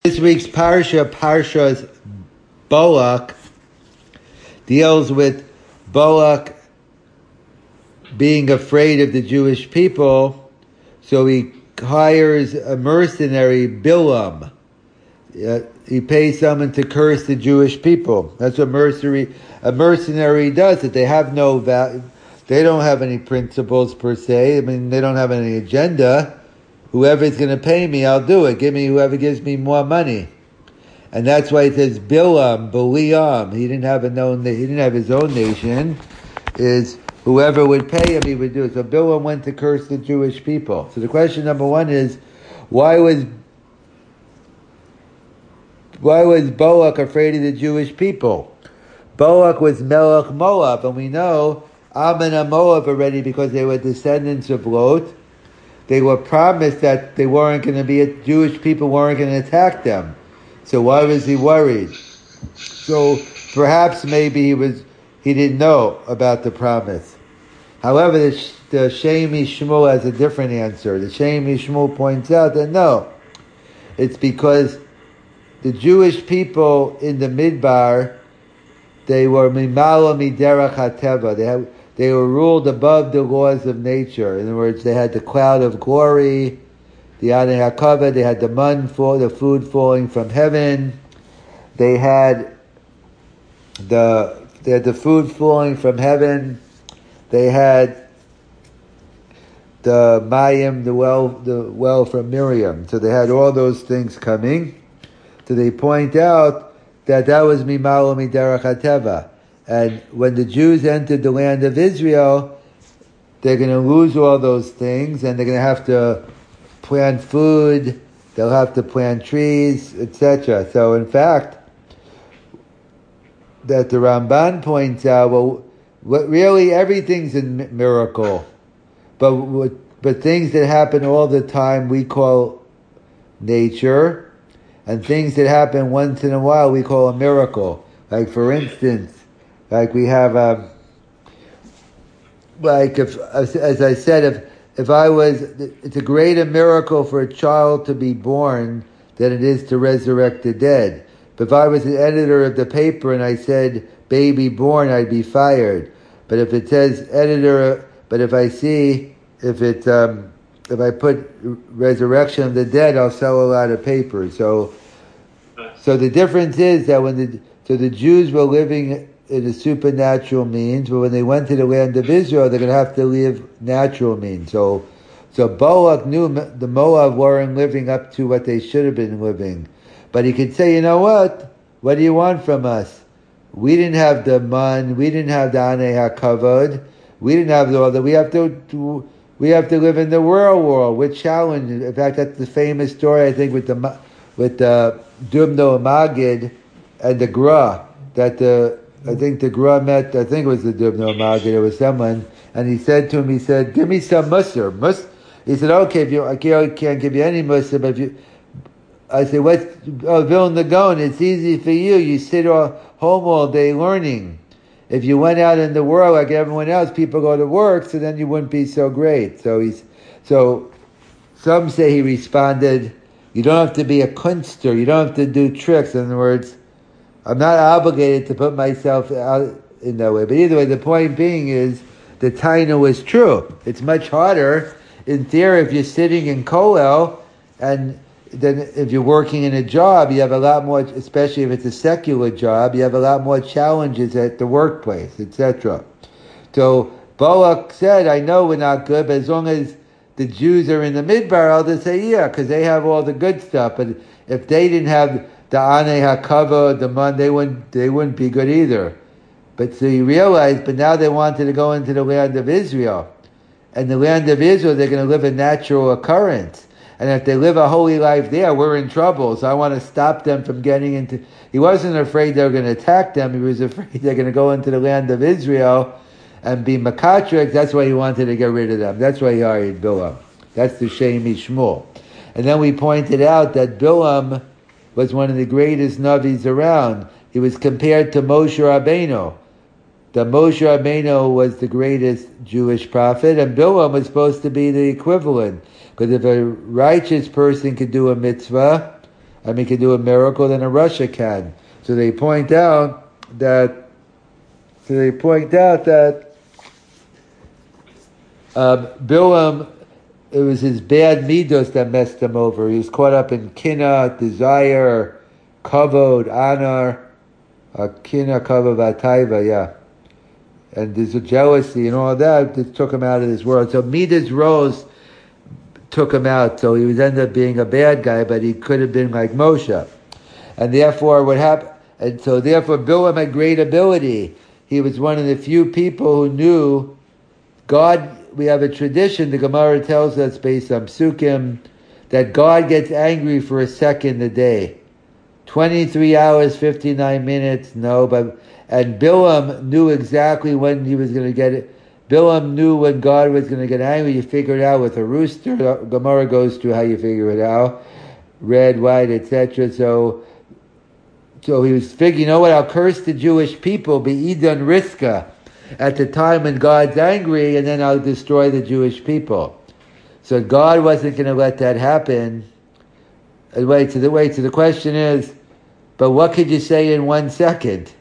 This week's Parshas Balak, deals with Balak being afraid of the Jewish people, so he hires a mercenary, Bilam. He pays someone to curse the Jewish people. That's what a mercenary does. That they have no value. They don't have any principles per se. I mean, they don't have any agenda. Whoever's going to pay me, I'll do it. Give me whoever gives me more money, and that's why it says Biliam. He didn't have his own nation. Is whoever would pay him, he would do it. So Bilam went to curse the Jewish people. So the question number one is, why was Balak afraid of the Jewish people? Balak was Melech Moab, and we know Ammon and Moab already because they were descendants of Lot. They were promised that Jewish people weren't going to attack them. So why was he worried? So perhaps maybe he didn't know about the promise. However, the Shem Shmuel has a different answer. The Shem Shmuel points out that no, it's because the Jewish people in the Midbar, they were mimala miderach hateva. They were ruled above the laws of nature. In other words, they had the cloud of glory, the Anei HaKavod, they had the food falling from heaven. They had the food falling from heaven. They had the Mayim, the well from Miriam. So they had all those things coming. So they point out that was mimalo miderach hateva. And when the Jews entered the land of Israel, they're going to lose all those things, and they're going to have to plant food, they'll have to plant trees, etc. So in fact, that the Ramban points out, really everything's a miracle. But things that happen all the time we call nature, and things that happen once in a while we call a miracle. Like for instance, like we have, as I said, it's a greater miracle for a child to be born than it is to resurrect the dead. But if I was the editor of the paper and I said baby born, I'd be fired. But if it says editor, if I put resurrection of the dead, I'll sell a lot of papers. So the difference is that the Jews were living in a supernatural means, but when they went to the land of Israel, they're going to have to live natural means. So Balak knew the Moab weren't living up to what they should have been living. But he could say, you know what? What do you want from us? We didn't have the man, we didn't have the Anei HaKavod, we didn't have all that. We have to live in the real world. We're challenged. In fact, that's the famous story, I think, with the Dumno Magid and the Gra, I think the Gra met, I think it was the Dubno Magid, it was someone, and he said to him, give me some musr. He said, okay, I can't give you any musr, but I said, Vilna Gaon, it's easy for you. You sit home all day learning. If you went out in the world like everyone else, people go to work, so then you wouldn't be so great. So some say he responded, you don't have to be a kunster, you don't have to do tricks. In other words, I'm not obligated to put myself out in that way. But either way, the point being is the taina was true. It's much harder, in theory, if you're sitting in kollel, and then if you're working in a job, you have a lot more, especially if it's a secular job, you have a lot more challenges at the workplace, etc. So Balak said, I know we're not good, but as long as the Jews are in the Midbar, I'll just say, yeah, because they have all the good stuff. But if they didn't have the Anei HaKavod, the man, they wouldn't be good either. But so you realize, but now they wanted to go into the land of Israel. And the land of Israel, they're going to live a natural occurrence. And if they live a holy life there, we're in trouble. So I want to stop them from getting into... He wasn't afraid they were going to attack them. He was afraid they're going to go into the land of Israel and be Makatrik. That's why he wanted to get rid of them. That's why he hired Bilam. That's the Shem Shmuel. And then we pointed out that Bilam was one of the greatest Navis around. He was compared to Moshe Rabbeinu. The Moshe Rabbeinu was the greatest Jewish prophet, and Bilam was supposed to be the equivalent. Because if a righteous person could do a mitzvah, and he can do a miracle than a Rasha can. So they point out that Bilam, it was his bad midos that messed him over. He was caught up in kina, desire, kavod, honor, kina, kavod, vataiva, yeah. And there's a jealousy and all that took him out of this world. So midas rose took him out. So he was ended up being a bad guy, but he could have been like Moshe. And therefore what happened, and so therefore Bilam had great ability. He was one of the few people who knew God. We have a tradition, the Gemara tells us based on Psukim, that God gets angry for a second a day. 23 hours, 59 minutes, no, and Bilam knew exactly when he was going to get it. Bilam knew when God was going to get angry. You figure it out with a rooster. Gemara goes through how you figure it out. Red, white, etc. So he was figuring, you know what, I'll curse the Jewish people, be Idan Riska, at the time when God's angry, and then I'll destroy the Jewish people. So God wasn't going to let that happen. So the question is, but what could you say in 1 second?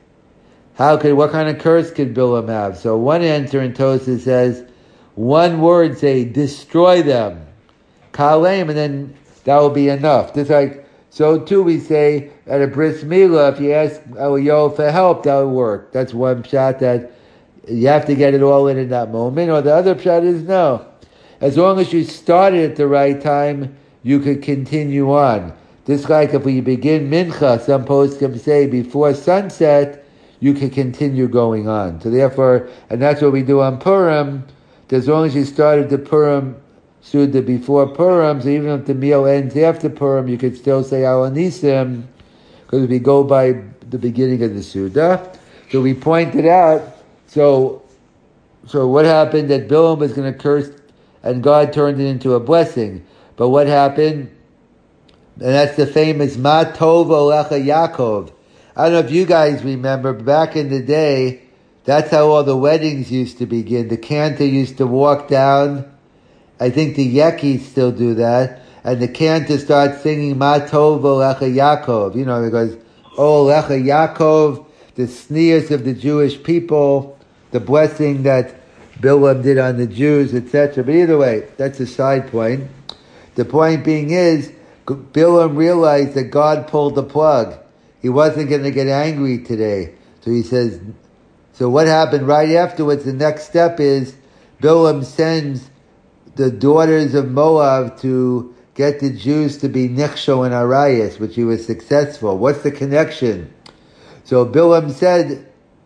What kind of curse could Bilam have? So one answer in Tosafos says, one word, say, destroy them. Kalem, and then that will be enough. Just like, so too we say, at a bris milah, if you ask Yo for help, that will work. That's one shot that you have to get it all in that moment. Or the other shot is no. As long as you started at the right time, you could continue on. Just like if we begin mincha, some poskim say before sunset, you can continue going on. So therefore, and that's what we do on Purim. As long as you started the Purim Suda before Purim, so even if the meal ends after Purim, you could still say Al Anisim, because we go by the beginning of the Suda. So we pointed out, so what happened that Bilam was going to curse, and God turned it into a blessing. But what happened? And that's the famous Ma Tov Olecha Yaakov. I don't know if you guys remember, but back in the day, that's how all the weddings used to begin. The cantor used to walk down. I think the Yekis still do that. And the cantor starts singing Ma Tov Olecha Yaakov. You know, because, Oh Olecha Yaakov, the sneers of the Jewish people, the blessing that Bilam did on the Jews, etc. But either way, that's a side point. The point being is, Bilam realized that God pulled the plug. He wasn't going to get angry today. So he says, so what happened right afterwards, the next step is, Bilam sends the daughters of Moab to get the Jews to be Nichshol and Arayas, which he was successful. What's the connection? So Bilam said,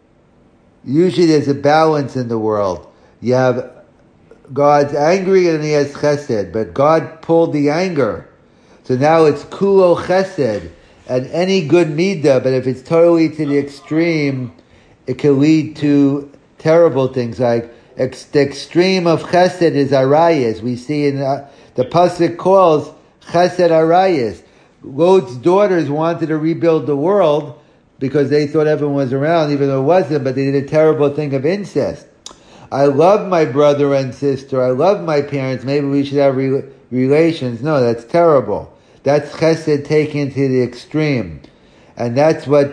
usually there's a balance in the world. You have God's angry and he has chesed, but God pulled the anger. So now it's kulo chesed, and any good midah, but if it's totally to the extreme, it can lead to terrible things. Like the extreme of chesed is arayas. We see in the pasuk calls chesed arayas. Lot's daughters wanted to rebuild the world because they thought everyone was around, even though it wasn't, but they did a terrible thing of incest. I love my brother and sister. I love my parents. Maybe we should have relations. No, that's terrible. That's chesed taken to the extreme. And that's how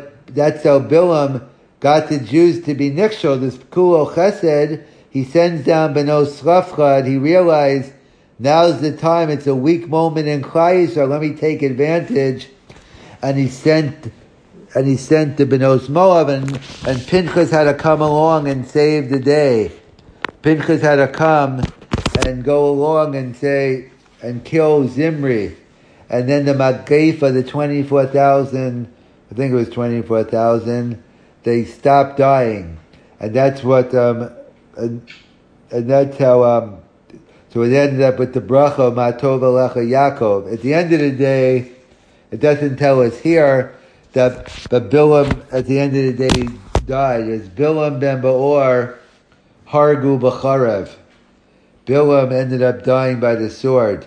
Bilam got the Jews to be nichshol, this kulo chesed. He sends down Beno Srafcha, and he realized now's the time, it's a weak moment in Klal Yisrael, let me take advantage. And he sent the Benos Moab, and Pinchas had to come along and save the day. Pinchas had to come and go along and kill Zimri. And then the Magaifa, the 24,000, I think it was 24,000, they stopped dying. And that's what, and that's how, so it ended up with the bracha, Ma Tov Olecha Yaakov. At the end of the day, it doesn't tell us here that Bilam, at the end of the day, died. It's Bilam ben Beor, Hargu b'charev. Bilam ended up dying by the sword.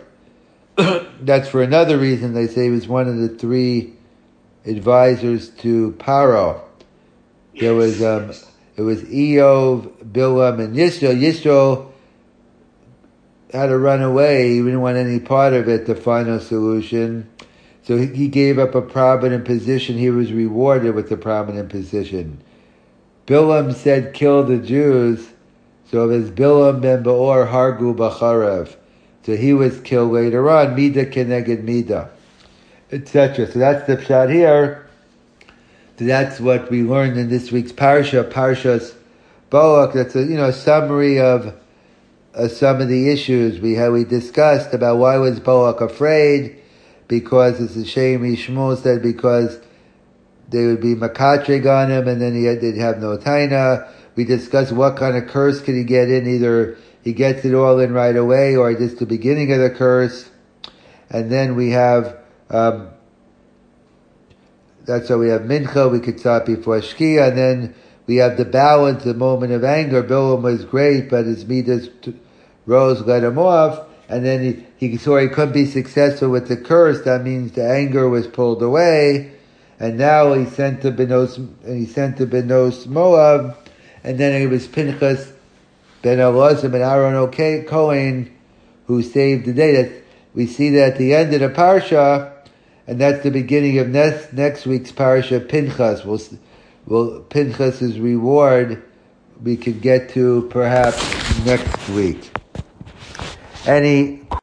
That's for another reason. They say he was one of the 3 advisors to Paro. There was it was Eov, Bilam, and Yisro. Yisro had to run away. He didn't want any part of it. The final solution. So he gave up a prominent position. He was rewarded with the prominent position. Bilam said, kill the Jews. So it was Bilam ben Beor Hargu Bacharev. So he was killed later on, Mida Keneged Mida, etc. So that's the pshat here. So that's what we learned in this week's parsha, Parshas Balak. That's a summary of some of the issues we discussed about why was Balak afraid. Because it's a shame, Shmuel said, because they would be makatreg on him, and then they'd have no taina. We discussed what kind of curse could he get in. Either he gets it all in right away, or just the beginning of the curse. And then we have, that's why we have mincha, we could start before shkia, and then we have the balance, the moment of anger. Bilam was great, but his midas rose, let him off. And then he saw he couldn't be successful with the curse. That means the anger was pulled away. And now he sent to Benos Moab. And then it was Pinchas ben Elazar and Aaron Cohen who saved the day. That we see that at the end of the parsha, and that's the beginning of next week's parsha, Pinchas. Pinchas's reward we could get to perhaps next week. Any